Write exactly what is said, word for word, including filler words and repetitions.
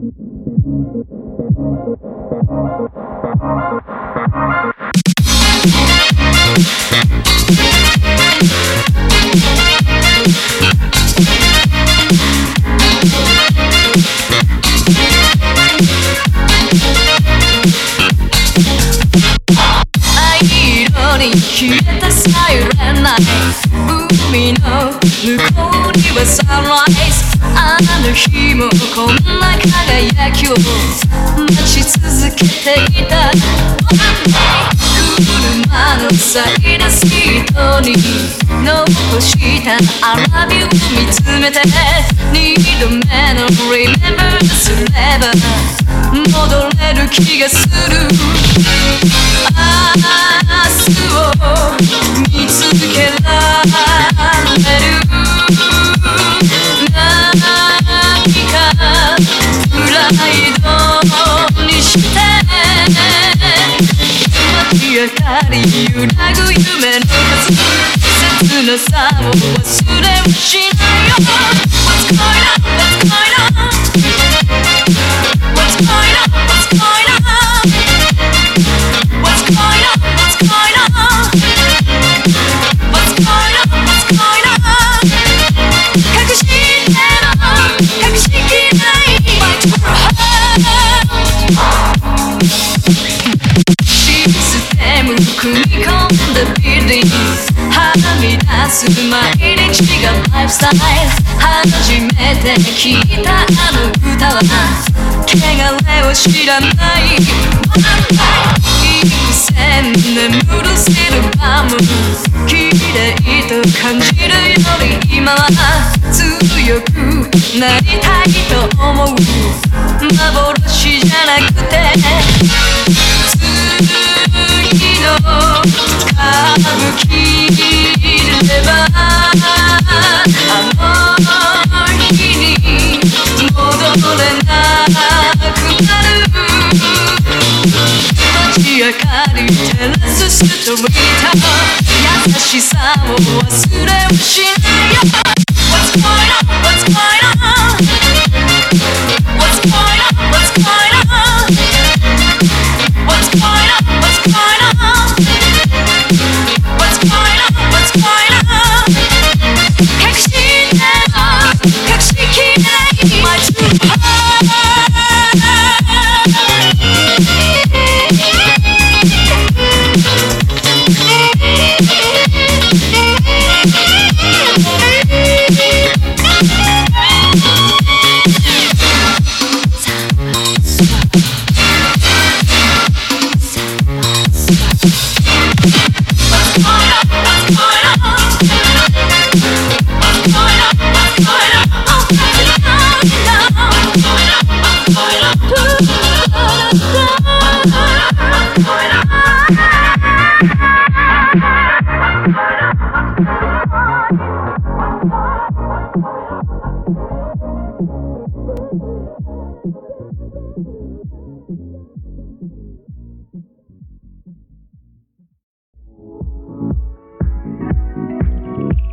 消えたサイレンナイト海の向こうにはサンライズあの日もこんな輝きを待ち続けていた車のサイドシートに残した I love you 見つめて二度目の Remember すれば戻れる気がする明日を見つけられる何かプライドにして街明かり揺らぐ夢の数切なさを忘れはしないよ What's going on? What's going on? What's going on? What's going on? What's going on? What's going on? What's going on? What's going on? 隠しても隠しきれない Fight for her システム組み込んだビルディングはみ出す毎日がライフスタイル初めて聞いたあの歌は汚れを知らない幾千眠るシルバーも綺麗と感じるより今は強くなりたいと思う幻じゃなくて次の歌舞伎ればあの日に戻れなくなる街明かり照らすストリート優しさを忘れはしないよ What's going on?